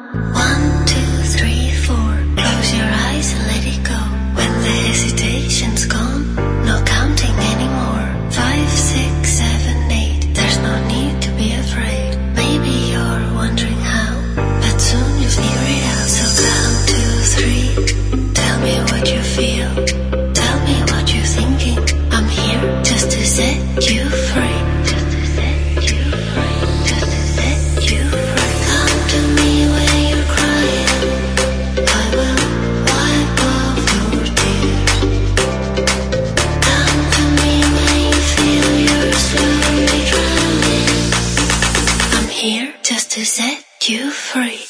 1, 2, 3, 4. Close your eyes and let it go. When the hesitation's gone, no counting anymore. 5, 6, 7, 8. There's no need to be afraid. Maybe you're wondering how, but soon you'll figure it out. So count 2, 3. Tell me what you feel. Tell me what you're thinking. I'm here just to set you free. Just to set you free. Just to set you free. Come to me when you're crying. I will wipe off your tears. Come to me when you feel you're slowly drowning. I'm here just to set you free.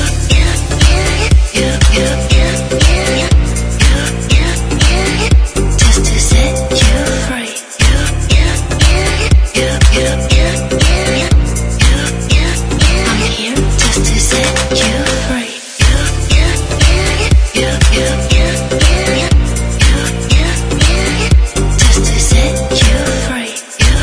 Just to set you free. I'm here just to set you free. Just to set you free.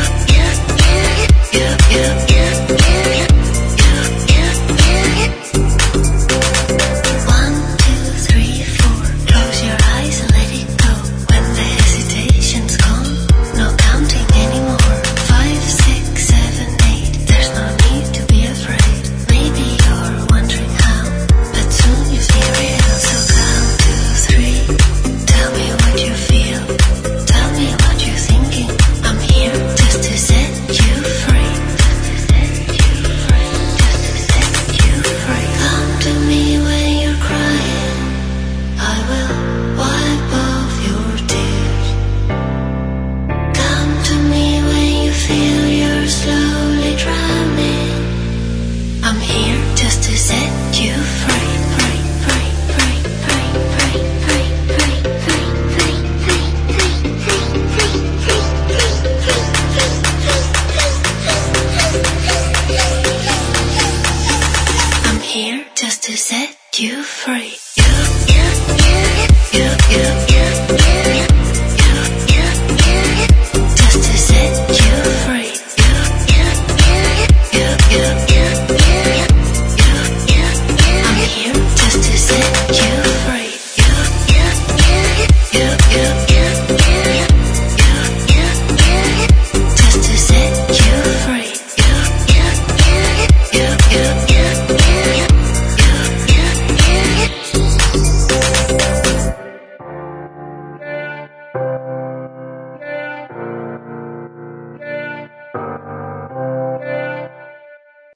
1, 2, 3, 4. Close your eyes and let it go. When the hesitation's gone, no counting anymore. 5, 6, 7, 8. There's no need to be afraid. Maybe you're wondering how, but soon you figure it out. So count 2, 3. Tell me what you feel. Tell me what you're thinking. I'm here just to set you free. Just to set you free. Just to set you free. Come to me when you're crying. I will wipe off your tears. Come to me when you feel you're slowly drowning. I'm here just to set you free. Free, free, free, free, free, free, free, free, free, free. I'm here just to set you free.